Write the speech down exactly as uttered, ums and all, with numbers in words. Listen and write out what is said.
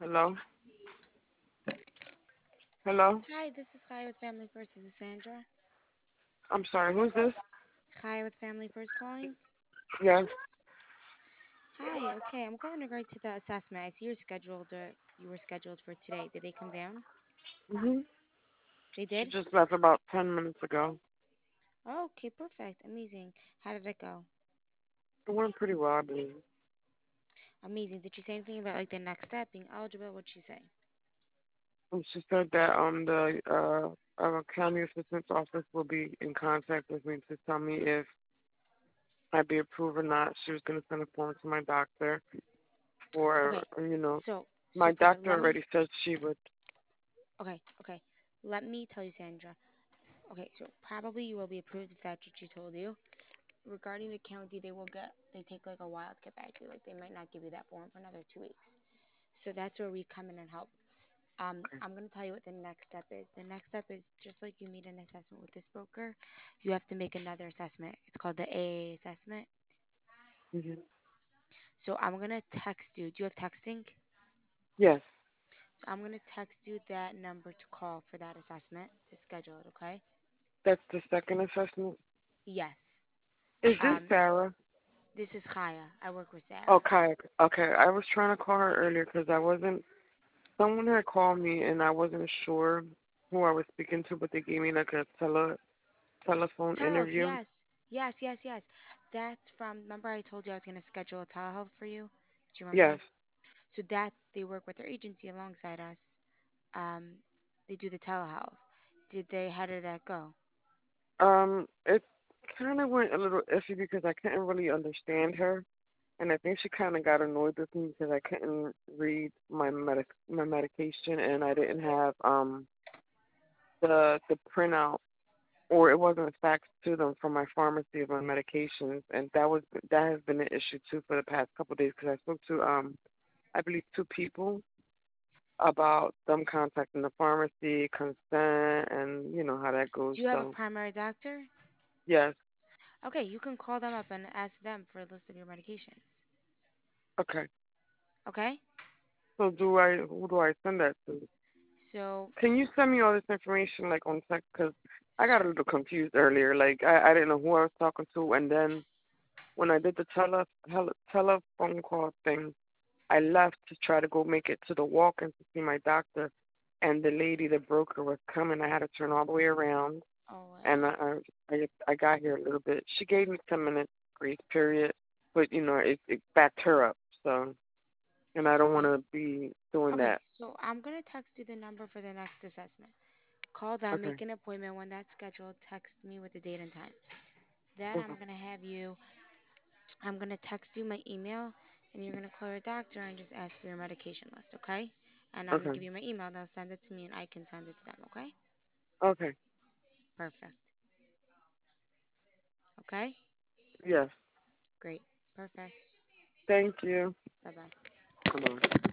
Hello? Hello? Hi, this is Chaya with Family First. This is Sandra. I'm sorry, who's this? Chaya with Family First calling. Yes. Hi, okay, I'm calling in regard to the assessment. I see you're scheduled. Uh, you were scheduled for today. Did they come down? hmm They She did. just left about ten minutes ago. Oh, okay, perfect, amazing. How did it go? It went pretty well, I believe. Amazing. Did she say anything about like the next step being eligible? What'd she say? And she said that um the uh, uh county assistant's office will be in contact with me to tell me if I'd be approved or not. She was gonna send a form to my doctor for Okay, you know so my super. doctor Let me. already said she would. Okay, okay. Let me tell you, Sandra. Okay, so probably you will be approved if that's what she told you. Regarding the county, they will get. They take like a while to get back to you. Like they might not give you that form for another two weeks. So that's where we come in and help. Um, I'm going to tell you what the next step is. The next step is just like you made an assessment with this broker, you have to make another assessment. It's called the A A assessment. hmm So I'm going to text you. Do you have texting? Yes, So I'm going to text you that number to call for that assessment to schedule it, okay? that's the second assessment. Yes. Is this Um, Sarah? this is Chaya. I work with Sarah. Okay, okay. I was trying to call her earlier because I wasn't. Someone had called me and I wasn't sure who I was speaking to, but they gave me like a tele telephone Telehealth, interview. yes. Yes, yes, yes. That's from, remember I told you I was going to schedule a telehealth for you? Do you Yes. remember? So that they work with their agency alongside us. Um, they do the telehealth. Did they? How did that go? Um, it kind of went a little iffy because I couldn't really understand her, and I think she kind of got annoyed with me because I couldn't read my medic my medication, and I didn't have um the the printout, or it wasn't faxed to them from my pharmacy of my medications, and that was that has been an issue too for the past couple of days because I spoke to um I believe two people about them contacting the pharmacy, consent, and you know how that goes. Do you have a So primary doctor? yes, Okay, you can call them up and ask them for a list of your medications. okay. Okay? So do I? Who do I send that to? So, Can you send me all this information like on text? Because I got a sure. little confused earlier. Like I, I didn't know who I was talking to, and then when I did the tele, tele telephone call thing, I left to try to go make it to the walk-in to see my doctor, and the lady, the broker, was coming. I had to turn all the way around, Oh, and well. I I, I I got here a little bit. She gave me ten minutes grace period, but you know it it backed her up. So, and I don't want Okay. to be doing Okay, that. so I'm going to text you the number for the next assessment. Call them, Okay. make an appointment when that's scheduled. Text me with the date and time. Then I'm Okay. going to have you I'm gonna text you my email, and you're gonna call your doctor and just ask for your medication list, okay? And I'm gonna Okay. give you my email. They'll send it to me, and I can send it to them, okay? Okay. Perfect. Okay? Yes. Great. Perfect. Thank you. Bye bye. Come on.